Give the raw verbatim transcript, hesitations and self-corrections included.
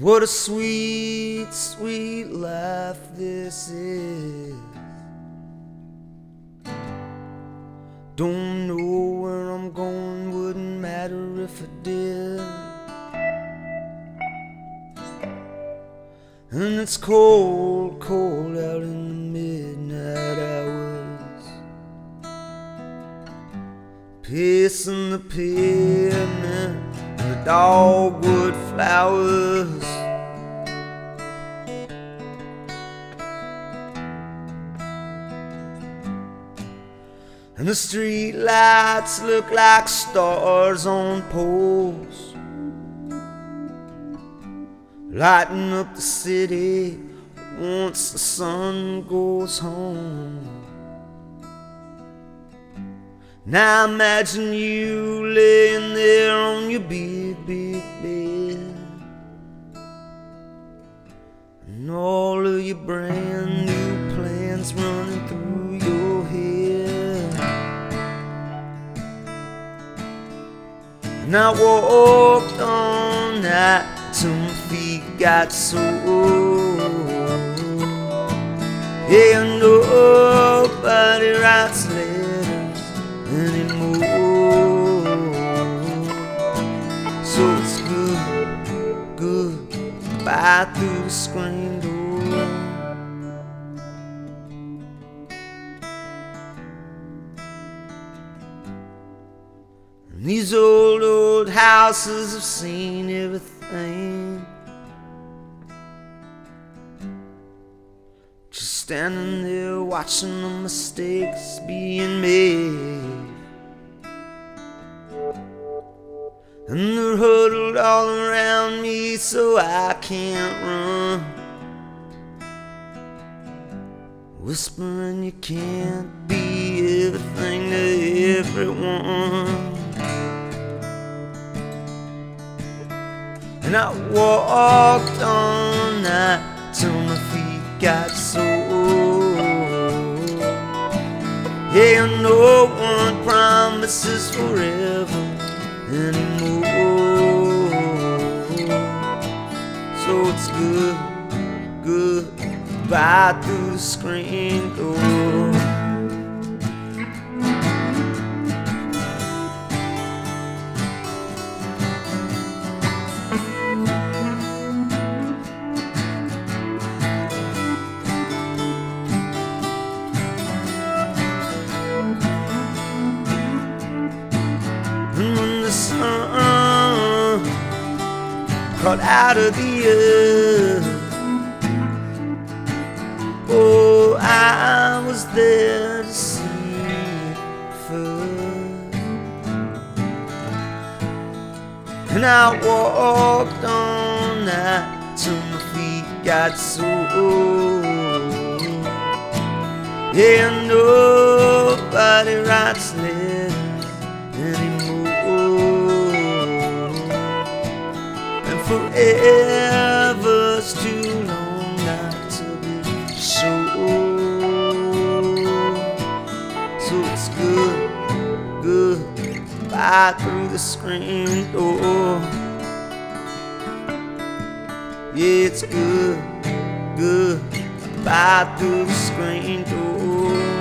What a sweet, sweet life this is. Don't know where I'm going, wouldn't matter if I did. And it's cold, cold out in the midnight hours, pacing the pavement and the dogwood flowers. And the street lights look like stars on poles, lighting up the city once the sun goes home. Now imagine you laying there on your big, big bed, and all of your brand new plans running through your head. And I walked all night till my feet got sore. Yeah, nobody writes letters anymore, so it's good, good, bye through the screen door. And these old, old houses have seen everything, just standing there watching the mistakes being made. And they're huddled all around me so I can't run, whispering you can't be everything to everyone. And I walked all night till my feet got sore. Yeah, no one promises forever anymore, so it's good, good, bye through the screen door. Sun crawled out of the earth, oh, I was there to see it first. And I walked all night till my feet got sore. Yeah, nobody writes letters anymore, forever's too long not to be sure, so it's good, good, bye through the screen door. Yeah, it's good, good, bye through the screen door.